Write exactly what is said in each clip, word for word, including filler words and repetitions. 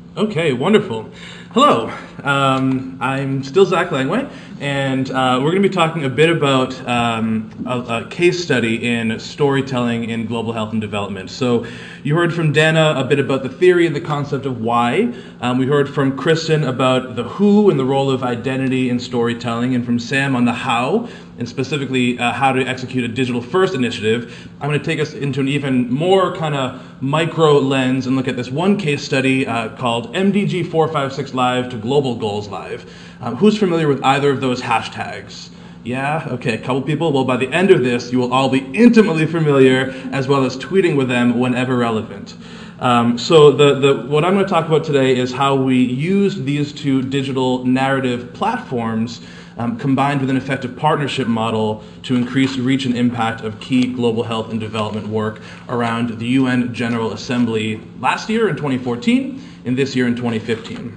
Okay, wonderful. Hello, um, I'm still Zach Langway, and uh, we're going to be talking a bit about um, a, a case study in storytelling in global health and development. So you heard from Dana a bit about the theory and the concept of why. Um, we heard from Kristen about the who and the role of identity in storytelling, and from Sam on the how, and specifically uh, how to execute a digital-first initiative. I'm going to take us into an even more kind of micro lens and look at this one case study uh, called M D G four five six Live to Global Goals Live. Um, who's familiar with either of those hashtags? Yeah? Okay, a couple people. Well, by the end of this, you will all be intimately familiar, as well as tweeting with them whenever relevant. Um, so the, the, what I'm going to talk about today is how we use these two digital narrative platforms um, combined with an effective partnership model to increase reach and impact of key global health and development work around the U N General Assembly last year in twenty fourteen and this year in twenty fifteen.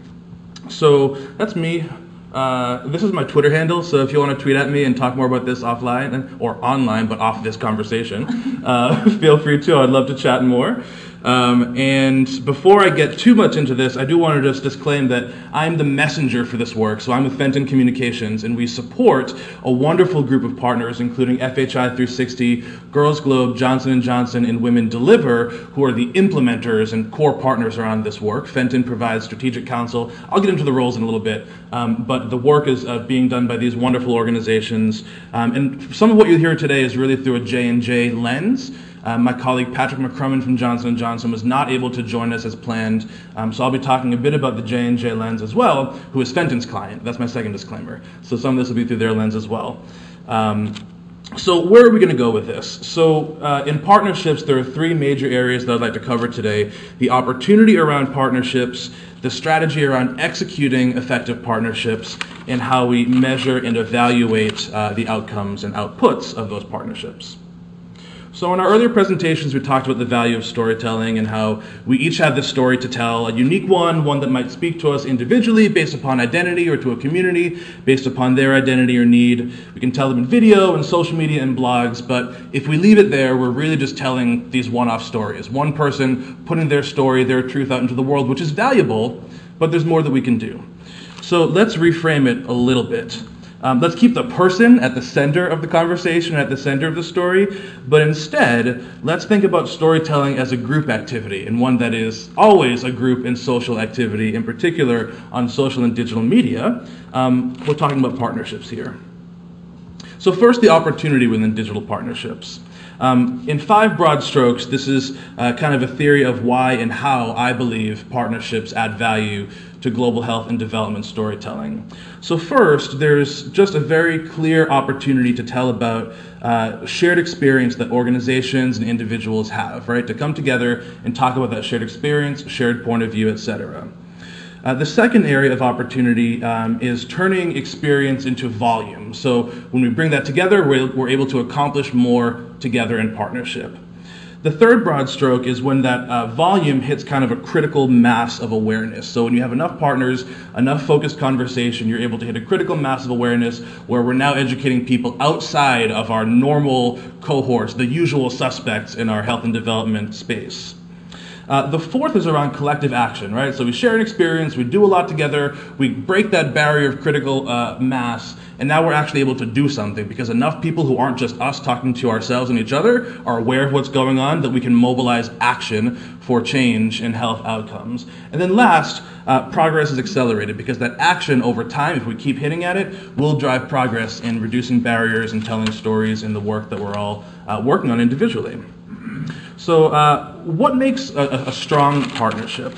So that's me. Uh, this is my Twitter handle, so if you want to tweet at me and talk more about this offline, or online, but off this conversation, uh, feel free to. I'd love to chat more. Um, and before I get too much into this, I do want to just disclaim that I'm the messenger for this work. So I'm with Fenton Communications, and we support a wonderful group of partners, including F H I three sixty, Girls Globe, Johnson and Johnson, and Women Deliver, who are the implementers and core partners around this work. Fenton provides strategic counsel. I'll get into the roles in a little bit, um, but the work is uh, being done by these wonderful organizations. Um, and some of what you'll hear today is really through a J and J lens. Uh, my colleague Patrick McCrumman from Johnson and Johnson was not able to join us as planned, um, so I'll be talking a bit about the J and J lens as well, who is Fenton's client. That's my second disclaimer. So some of this will be through their lens as well. Um, so where are we going to go with this? So uh, in partnerships, there are three major areas that I'd like to cover today. The opportunity around partnerships, the strategy around executing effective partnerships, and how we measure and evaluate uh, the outcomes and outputs of those partnerships. So in our earlier presentations, we talked about the value of storytelling and how we each have this story to tell, a unique one, one that might speak to us individually based upon identity, or to a community based upon their identity or need. We can tell them in video and social media and blogs, but if we leave it there, we're really just telling these one-off stories. One person putting their story, their truth out into the world, which is valuable, but there's more that we can do. So let's reframe it a little bit. Um, let's keep the person at the center of the conversation, at the center of the story, but instead, let's think about storytelling as a group activity, and one that is always a group and social activity, in particular on social and digital media. Um, we're talking about partnerships here. So first, the opportunity within digital partnerships. Um, in five broad strokes, this is uh, kind of a theory of why and how I believe partnerships add value to global health and development storytelling. So first, there's just a very clear opportunity to tell about uh, shared experience that organizations and individuals have, right? To come together and talk about that shared experience, shared point of view, et cetera. Uh, the second area of opportunity um, is turning experience into volume. So when we bring that together, we're, we're able to accomplish more together in partnership. The third broad stroke is when that uh, volume hits kind of a critical mass of awareness. So when you have enough partners, enough focused conversation, you're able to hit a critical mass of awareness where we're now educating people outside of our normal cohorts, the usual suspects in our health and development space. Uh, the fourth is around collective action, right? So we share an experience, we do a lot together, we break that barrier of critical uh, mass, and now we're actually able to do something because enough people who aren't just us talking to ourselves and each other are aware of what's going on that we can mobilize action for change in health outcomes. And then last, uh, progress is accelerated because that action over time, if we keep hitting at it, will drive progress in reducing barriers and telling stories in the work that we're all uh, working on individually. So uh, what makes a, a strong partnership?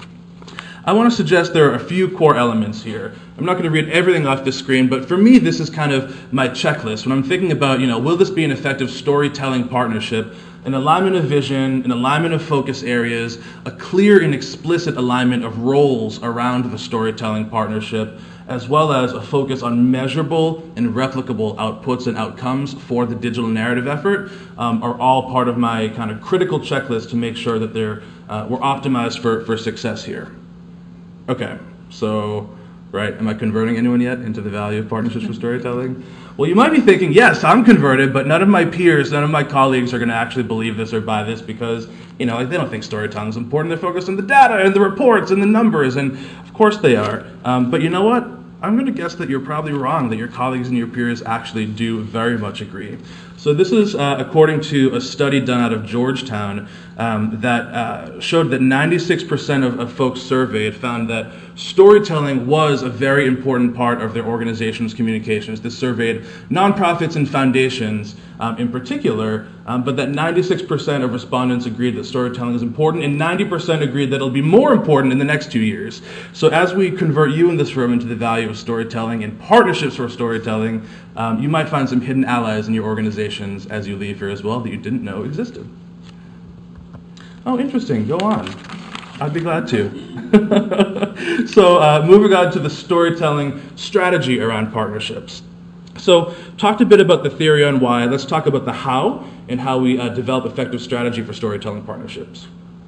I want to suggest there are a few core elements here. I'm not going to read everything off the screen, but for me, this is kind of my checklist. When I'm thinking about, you know, will this be an effective storytelling partnership? An alignment of vision, an alignment of focus areas, a clear and explicit alignment of roles around the storytelling partnership, as well as a focus on measurable and replicable outputs and outcomes for the digital narrative effort, um, are all part of my kind of critical checklist to make sure that they're, uh, we're optimized for, for success here. Okay, so, right, am I converting anyone yet into the value of partnerships for storytelling? Well, you might be thinking, yes, I'm converted, but none of my peers, none of my colleagues are going to actually believe this or buy this because, you know, like they don't think storytelling is important. They're focused on the data and the reports and the numbers, and of course they are. Um, but you know what? I'm going to guess that you're probably wrong, that your colleagues and your peers actually do very much agree. So this is uh, according to a study done out of Georgetown um, that uh, showed that ninety-six percent of, of folks surveyed found that storytelling was a very important part of their organization's communications. This surveyed nonprofits and foundations um, in particular, um, but that ninety-six percent of respondents agreed that storytelling is important, and ninety percent agreed that it'll be more important in the next two years. So as we convert you in this room into the value of storytelling and partnerships for storytelling, um, you might find some hidden allies in your organizations as you leave here as well that you didn't know existed. Oh, interesting. Go on. I'd be glad to. So uh, moving on to the storytelling strategy around partnerships. So talked a bit about the theory on why. Let's talk about the how and how we uh, develop effective strategy for storytelling partnerships.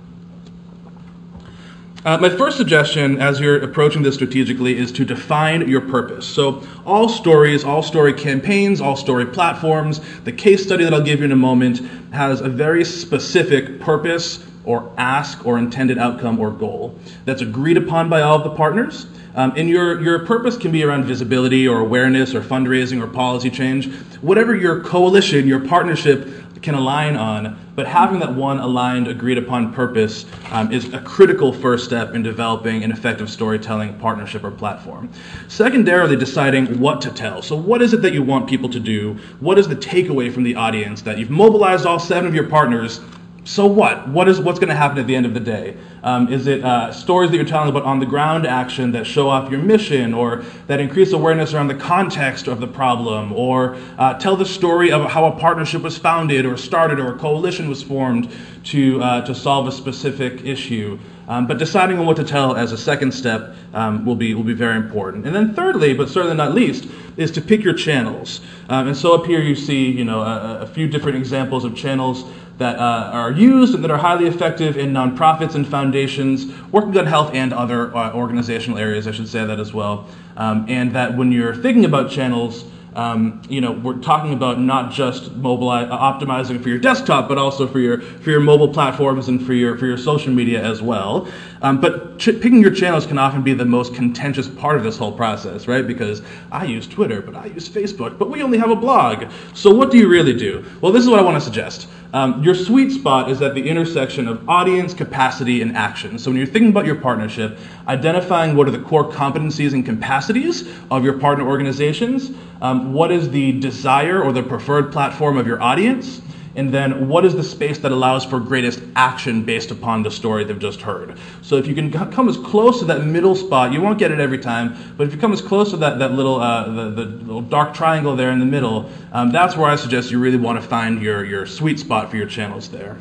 Uh, my first suggestion as you're approaching this strategically is to define your purpose. So all stories, all story campaigns, all story platforms, the case study that I'll give you in a moment has a very specific purpose or ask or intended outcome or goal that's agreed upon by all of the partners. Um, and your, your purpose can be around visibility or awareness or fundraising or policy change. Whatever your coalition, your partnership can align on, but having that one aligned, agreed upon purpose um, is a critical first step in developing an effective storytelling partnership or platform. Secondarily, deciding what to tell. So what is it that you want people to do? What is the takeaway from the audience that you've mobilized all seven of your partners? So what? What is what's going to happen at the end of the day? Um, is it uh, stories that you're telling about on-the-ground action that show off your mission, or that increase awareness around the context of the problem, or uh, tell the story of how a partnership was founded or started or a coalition was formed to uh, to solve a specific issue? Um, but deciding on what to tell as a second step um, will be will be very important. And then thirdly, but certainly not least, is to pick your channels. Um, and so up here you see, you know, a, a few different examples of channels that uh, are used and that are highly effective in nonprofits and foundations, working on health and other uh, organizational areas, I should say that as well. Um, and that when you're thinking about channels, um, you know, we're talking about not just mobili- uh, optimizing for your desktop, but also for your for your mobile platforms and for your for your social media as well. Um, but ch- picking your channels can often be the most contentious part of this whole process, right? Because I use Twitter, but I use Facebook, but we only have a blog. So what do you really do? Well, this is what I want to suggest. Um, your sweet spot is at the intersection of audience, capacity, and action. So when you're thinking about your partnership, identifying what are the core competencies and capacities of your partner organizations, um, what is the desire or the preferred platform of your audience, and then what is the space that allows for greatest action based upon the story they've just heard. So if you can come as close to that middle spot, you won't get it every time, but if you come as close to that, that little uh, the, the little dark triangle there in the middle, um, that's where I suggest you really want to find your, your sweet spot for your channels there.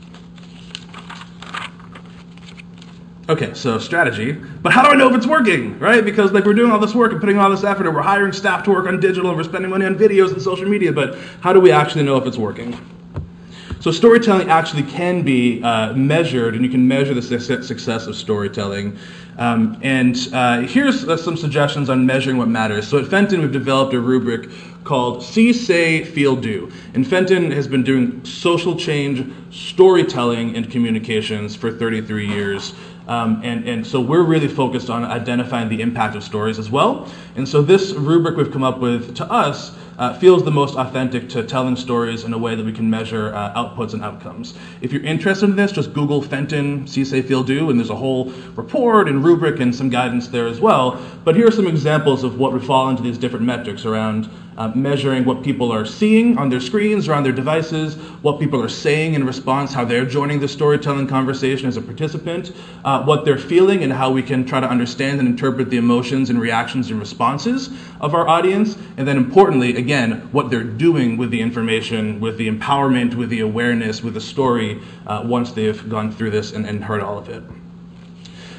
Okay, so strategy, but how do I know if it's working, right? Because like we're doing all this work and putting all this effort and we're hiring staff to work on digital and we're spending money on videos and social media, but how do we actually know if it's working? So storytelling actually can be uh, measured, and you can measure the success of storytelling. Um, and uh, here's uh, some suggestions on measuring what matters. So at Fenton, we've developed a rubric called See, Say, Feel, Do. And Fenton has been doing social change, storytelling, and communications for thirty-three years. Um, and, and so we're really focused on identifying the impact of stories as well. And so this rubric we've come up with, to us, uh, feels the most authentic to telling stories in a way that we can measure uh, outputs and outcomes. If you're interested in this, just Google Fenton, See, Say, Feel, Do, and there's a whole report and rubric and some guidance there as well. But here are some examples of what would fall into these different metrics around uh, measuring what people are seeing on their screens or on their devices, what people are saying in response, how they're joining the storytelling conversation as a participant, uh, what they're feeling and how we can try to understand and interpret the emotions and reactions and responses of our audience, and then importantly, again, what they're doing with the information, with the empowerment, with the awareness, with the story, uh, once they've gone through this and, and heard all of it.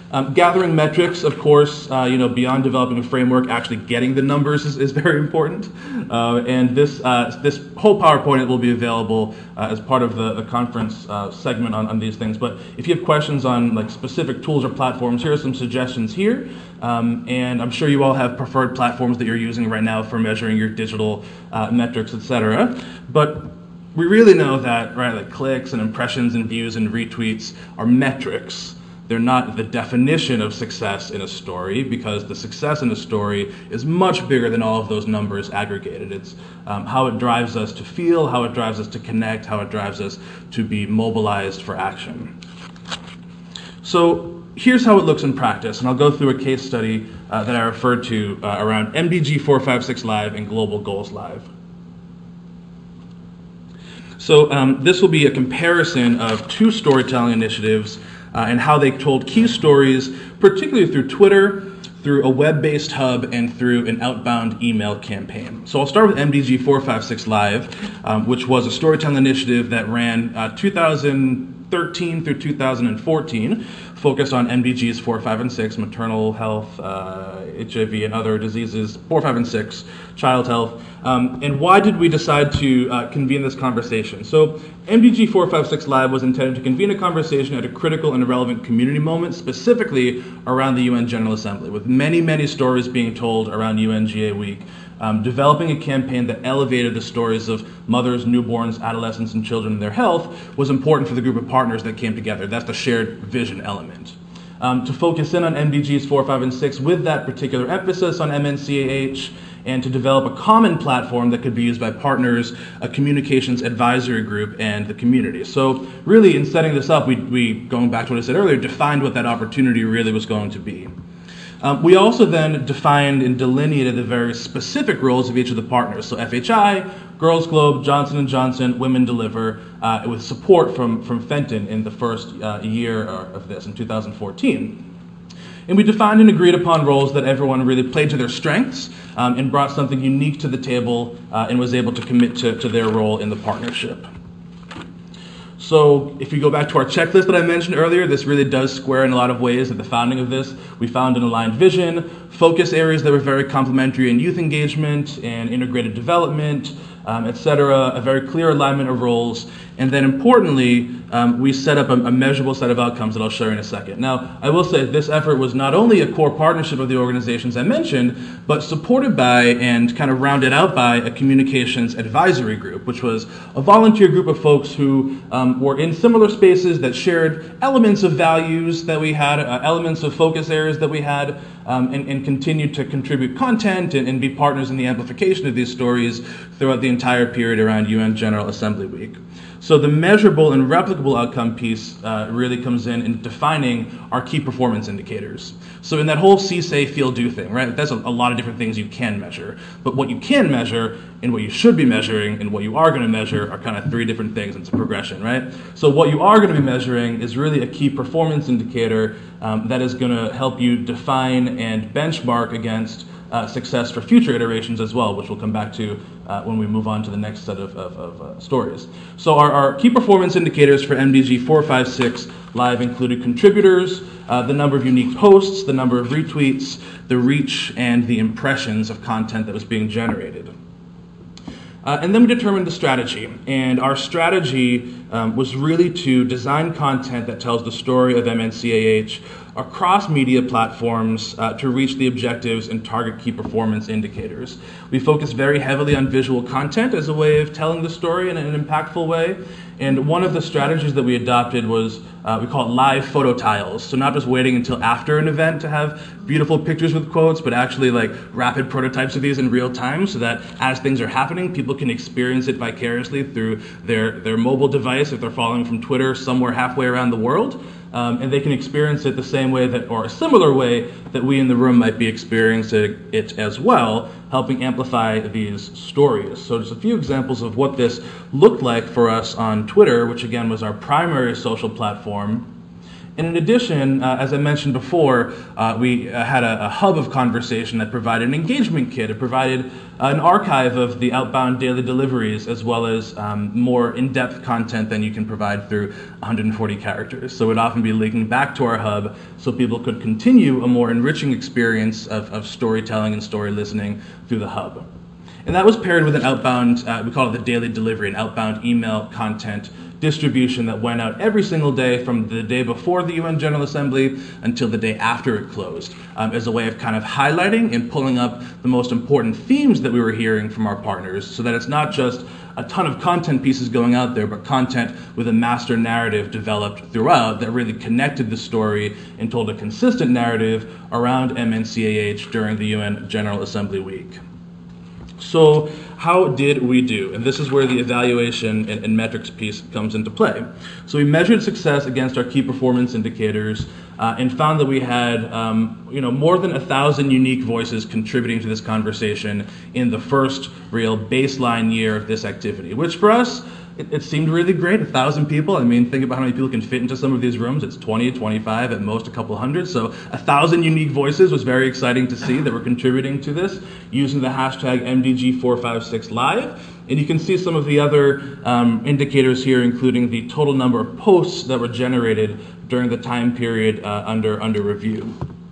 Um, gathering metrics, of course, uh, you know, beyond developing a framework, actually getting the numbers is, is very important. Uh, and this uh, this whole PowerPoint will be available uh, as part of the, the conference uh, segment on, on these things. But if you have questions on like specific tools or platforms, here are some suggestions here. Um, and I'm sure you all have preferred platforms that you're using right now for measuring your digital uh, metrics, et cetera. But we really know that, right, like clicks and impressions and views and retweets are metrics. They're not the definition of success in a story, because the success in a story is much bigger than all of those numbers aggregated. It's um, how it drives us to feel, how it drives us to connect, how it drives us to be mobilized for action. So here's how it looks in practice, and I'll go through a case study uh, that I referred to uh, around M D G four five six Live and Global Goals Live. So um, this will be a comparison of two storytelling initiatives uh, and how they told key stories, particularly through Twitter, through a web-based hub, and through an outbound email campaign. So I'll start with M D G four five six Live, um, which was a storytelling initiative that ran uh, two thousand thirteen through two thousand fourteen, focused on M D Gs four, five, and six, maternal health, uh, H I V, and other diseases, four, five, and six, child health. Um, and why did we decide to uh, convene this conversation? So M D G four five six Live was intended to convene a conversation at a critical and relevant community moment, specifically around the U N General Assembly, with many, many stories being told around U N G A Week. Um, developing a campaign that elevated the stories of mothers, newborns, adolescents, and children and their health was important for the group of partners that came together. That's the shared vision element. Um, to focus in on M D Gs four, five, and six with that particular emphasis on M N C A H, and to develop a common platform that could be used by partners, a communications advisory group, and the community. So really, in setting this up, we, we going back to what I said earlier, defined what that opportunity really was going to be. Um, we also then defined and delineated the very specific roles of each of the partners. So F H I, Girls Globe, Johnson and Johnson, Women Deliver, uh, with support from, from Fenton in the first uh, year of this, in two thousand fourteen. And we defined and agreed upon roles that everyone really played to their strengths um, and brought something unique to the table uh, and was able to commit to, to their role in the partnership. So if you go back to our checklist that I mentioned earlier, this really does square in a lot of ways at the founding of this. We found an aligned vision, focus areas that were very complementary in youth engagement and integrated development, um, et cetera, a very clear alignment of roles, and then importantly, um, we set up a, a measurable set of outcomes that I'll show you in a second. Now, I will say this effort was not only a core partnership of the organizations I mentioned, but supported by and kind of rounded out by a communications advisory group, which was a volunteer group of folks who um, were in similar spaces that shared elements of values that we had, uh, elements of focus areas that we had, um, and, and continued to contribute content and, and be partners in the amplification of these stories throughout the entire period around U N General Assembly Week. So the measurable and replicable outcome piece uh, really comes in in defining our key performance indicators. So in that whole see, say, feel, do thing, right? That's a, a lot of different things you can measure. But what you can measure and what you should be measuring and what you are going to measure are kind of three different things. It's a progression, right? So what you are going to be measuring is really a key performance indicator um, that is going to help you define and benchmark against Uh, success for future iterations as well, which we'll come back to uh, when we move on to the next set of, of, of uh, stories. So our, our key performance indicators for M D G four five six Live included contributors, uh, the number of unique posts, the number of retweets, the reach, and the impressions of content that was being generated. Uh, and then we determined the strategy, and our strategy um, was really to design content that tells the story of M N C A H across media platforms uh, to reach the objectives and target key performance indicators. We focused very heavily on visual content as a way of telling the story in an impactful way, and one of the strategies that we adopted was, uh, we call it live photo tiles. So not just waiting until after an event to have beautiful pictures with quotes, but actually like rapid prototypes of these in real time so that as things are happening, people can experience it vicariously through their, their mobile device if they're following from Twitter somewhere halfway around the world. Um, and they can experience it the same way that, or a similar way that we in the room might be experiencing it as well, helping amplify these stories. So just a few examples of what this looked like for us on Twitter, which again was our primary social platform. And in addition, uh, as I mentioned before, uh, we uh, had a, a hub of conversation that provided an engagement kit. It provided uh, an archive of the outbound daily deliveries, as well as um, more in-depth content than you can provide through one hundred forty characters. So it would often be linking back to our hub so people could continue a more enriching experience of, of storytelling and story listening through the hub. And that was paired with an outbound, uh, we call it the daily delivery, an outbound email content distribution that went out every single day from the day before the U N General Assembly until the day after it closed, um, as a way of kind of highlighting and pulling up the most important themes that we were hearing from our partners, so that it's not just a ton of content pieces going out there, but content with a master narrative developed throughout that really connected the story and told a consistent narrative around M N C A H during the U N General Assembly week. So how did we do? And this is where the evaluation and, and metrics piece comes into play. So we measured success against our key performance indicators uh, and found that we had um, you know, more than a thousand unique voices contributing to this conversation in the first real baseline year of this activity, which for us, It, it seemed really great, a thousand people. I mean, think about how many people can fit into some of these rooms. It's twenty, twenty-five, at most a couple hundred. So a thousand unique voices was very exciting to see that were contributing to this using the hashtag M D G four five six live. And you can see some of the other um, indicators here, including the total number of posts that were generated during the time period uh, under, under review.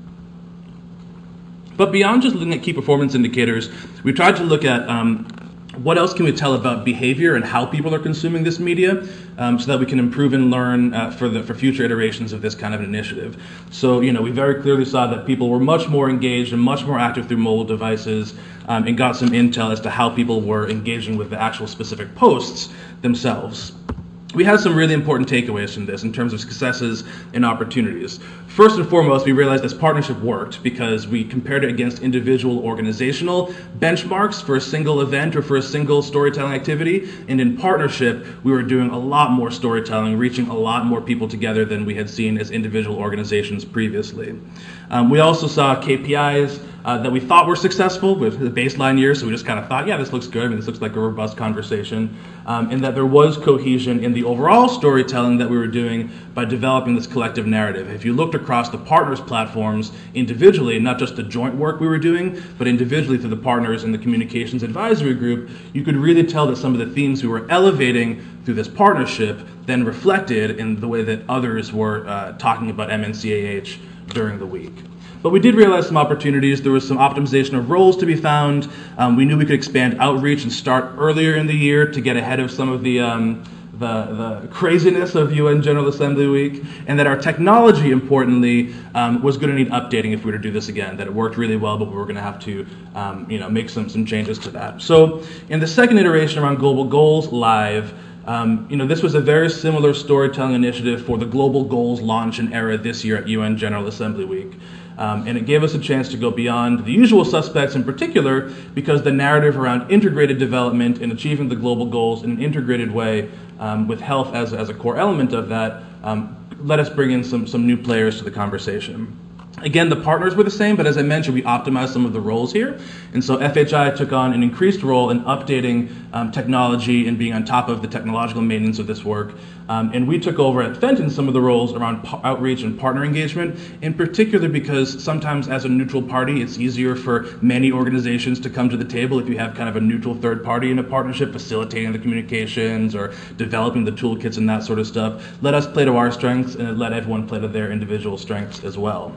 But beyond just looking at key performance indicators, we tried to look at um, what else can we tell about behavior and how people are consuming this media, um, so that we can improve and learn uh, for the for future iterations of this kind of an initiative. So, you know, we very clearly saw that people were much more engaged and much more active through mobile devices, um, and got some intel as to how people were engaging with the actual specific posts themselves. We had some really important takeaways from this in terms of successes and opportunities. First and foremost, we realized this partnership worked because we compared it against individual organizational benchmarks for a single event or for a single storytelling activity. And in partnership, we were doing a lot more storytelling, reaching a lot more people together than we had seen as individual organizations previously. Um, we also saw K P Is Uh, that we thought were successful with the baseline year, so we just kind of thought, yeah, this looks good, I mean, this looks like a robust conversation, um, and that there was cohesion in the overall storytelling that we were doing by developing this collective narrative. If you looked across the partners' platforms individually, not just the joint work we were doing, but individually through the partners in the communications advisory group, you could really tell that some of the themes we were elevating through this partnership then reflected in the way that others were uh, talking about M N C A H during the week. But we did realize some opportunities. There was some optimization of roles to be found. Um, we knew we could expand outreach and start earlier in the year to get ahead of some of the, um, the, the craziness of U N General Assembly Week, and that our technology, importantly, um, was going to need updating if we were to do this again, that it worked really well, but we were going to have to um, you know, make some, some changes to that. So in the second iteration around Global Goals Live, Um, you know, this was a very similar storytelling initiative for the Global Goals launch and era this year at U N General Assembly Week. Um, and it gave us a chance to go beyond the usual suspects in particular, because the narrative around integrated development and achieving the global goals in an integrated way, um, with health as, as a core element of that, um, let us bring in some, some new players to the conversation. Again, the partners were the same, but as I mentioned, we optimized some of the roles here. And so F H I took on an increased role in updating um, technology and being on top of the technological maintenance of this work. Um, and we took over at Fenton some of the roles around outreach and partner engagement, in particular because sometimes as a neutral party, it's easier for many organizations to come to the table if you have kind of a neutral third party in a partnership facilitating the communications or developing the toolkits and that sort of stuff. Let us play to our strengths, and let everyone play to their individual strengths as well.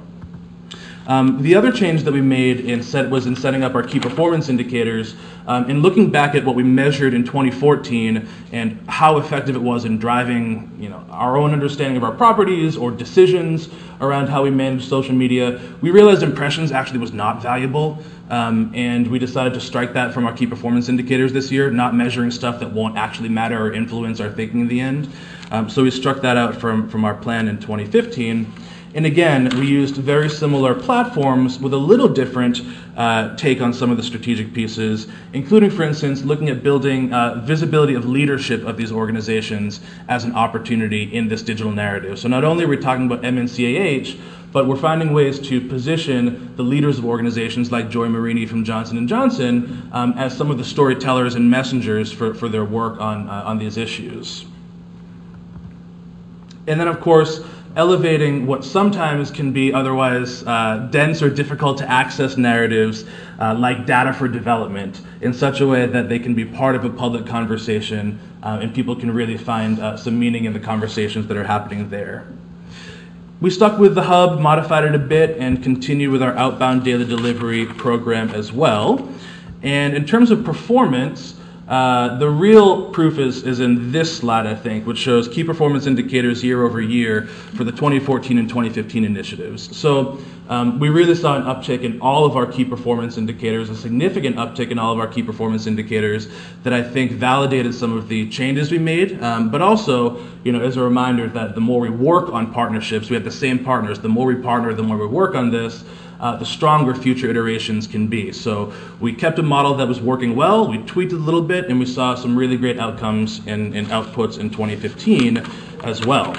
Um, the other change that we made in set was in setting up our key performance indicators, um, and looking back at what we measured in twenty fourteen and how effective it was in driving, you know, our own understanding of our properties or decisions around how we manage social media. We realized impressions actually was not valuable, um, and we decided to strike that from our key performance indicators this year, not measuring stuff that won't actually matter or influence our thinking in the end. Um, so we struck that out from, from our plan in twenty fifteen. And again, we used very similar platforms with a little different uh, take on some of the strategic pieces, including, for instance, looking at building uh, visibility of leadership of these organizations as an opportunity in this digital narrative. So not only are we talking about M N C A H, but we're finding ways to position the leaders of organizations like Joy Marini from Johnson and Johnson um, as some of the storytellers and messengers for, for their work on, uh, on these issues. And then, of course, elevating what sometimes can be otherwise uh, dense or difficult to access narratives uh, like data for development in such a way that they can be part of a public conversation uh, and people can really find uh, some meaning in the conversations that are happening there. We stuck with the hub, modified it a bit, and continued with our outbound daily delivery program as well. And in terms of performance, uh, the real proof is, is in this slide, I think, which shows key performance indicators year over year for the twenty fourteen and twenty fifteen initiatives. So um, we really saw an uptick in all of our key performance indicators, a significant uptick in all of our key performance indicators that I think validated some of the changes we made, um, but also, you know, as a reminder that the more we work on partnerships, we have the same partners, the more we partner, the more we work on this, Uh, the stronger future iterations can be. So we kept a model that was working well, we tweaked it a little bit, and we saw some really great outcomes and, and outputs in twenty fifteen as well.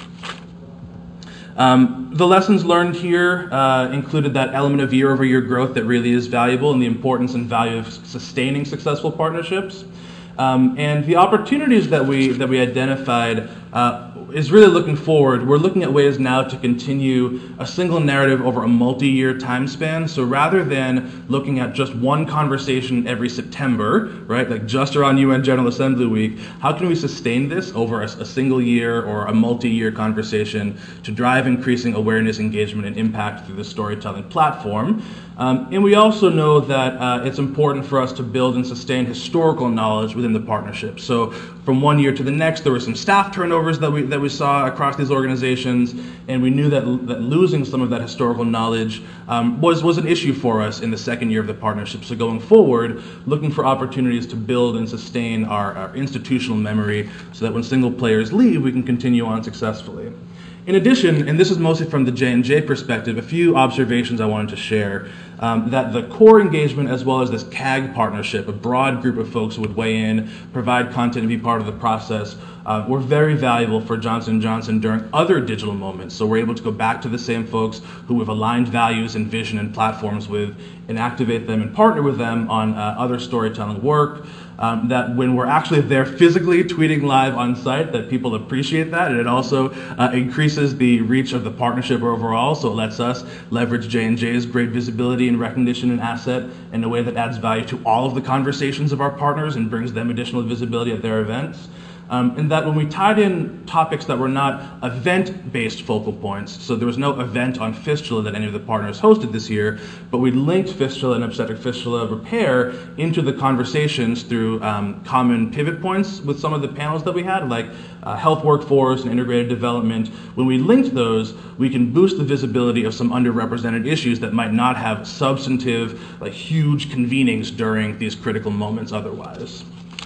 Um, the lessons learned here uh, included that element of year-over-year growth that really is valuable and the importance and value of sustaining successful partnerships. Um, and the opportunities that we that we identified uh, is really looking forward. We're looking at ways now to continue a single narrative over a multi-year time span. So rather than looking at just one conversation every September, right, like just around U N General Assembly Week, how can we sustain this over a, a single year or a multi-year conversation to drive increasing awareness, engagement, and impact through the storytelling platform? Um, and we also know that uh, it's important for us to build and sustain historical knowledge within the partnership. So from one year to the next, there were some staff turnovers that we that we saw across these organizations, and we knew that, that losing some of that historical knowledge um, was, was an issue for us in the second year of the partnership. So going forward, looking for opportunities to build and sustain our, our institutional memory so that when single players leave, we can continue on successfully. In addition, and this is mostly from the J and J perspective, a few observations I wanted to share. Um, that the core engagement as well as this C A G partnership, a broad group of folks who would weigh in, provide content, and be part of the process, uh, were very valuable for Johnson and Johnson during other digital moments. So we're able to go back to the same folks who we've aligned values and vision and platforms with and activate them and partner with them on uh, other storytelling work. Um, that when we're actually there physically tweeting live on site, that people appreciate that, and it also uh, increases the reach of the partnership overall, so it lets us leverage J and J's great visibility and recognition and asset in a way that adds value to all of the conversations of our partners and brings them additional visibility at their events. Um, and that when we tied in topics that were not event-based focal points, so there was no event on fistula that any of the partners hosted this year, but we linked fistula and obstetric fistula repair into the conversations through um, common pivot points with some of the panels that we had, like uh, health workforce and integrated development. When we linked those, we can boost the visibility of some underrepresented issues that might not have substantive, like huge convenings during these critical moments otherwise.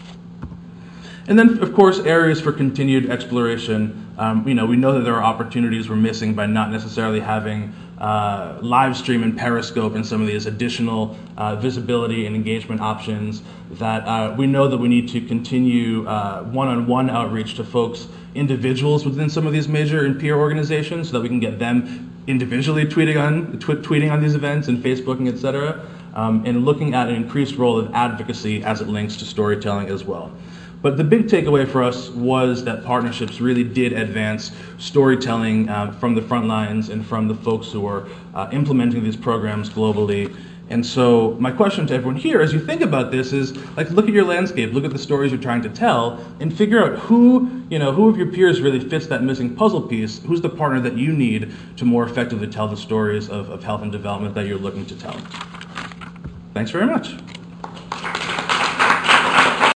And then, of course, areas for continued exploration. Um, you know, we know that there are opportunities we're missing by not necessarily having uh, live stream and Periscope and some of these additional uh, visibility and engagement options that uh, we know that we need to continue uh, one-on-one outreach to folks, individuals within some of these major and peer organizations so that we can get them individually tweeting on, tw tweeting on these events and Facebooking, et cetera, um, and looking at an increased role of advocacy as it links to storytelling as well. But the big takeaway for us was that partnerships really did advance storytelling uh, from the front lines and from the folks who are uh, implementing these programs globally. And so my question to everyone here, as you think about this, is like, look at your landscape, look at the stories you're trying to tell, and figure out who, you know, who of your peers really fits that missing puzzle piece. Who's the partner that you need to more effectively tell the stories of, of health and development that you're looking to tell? Thanks very much.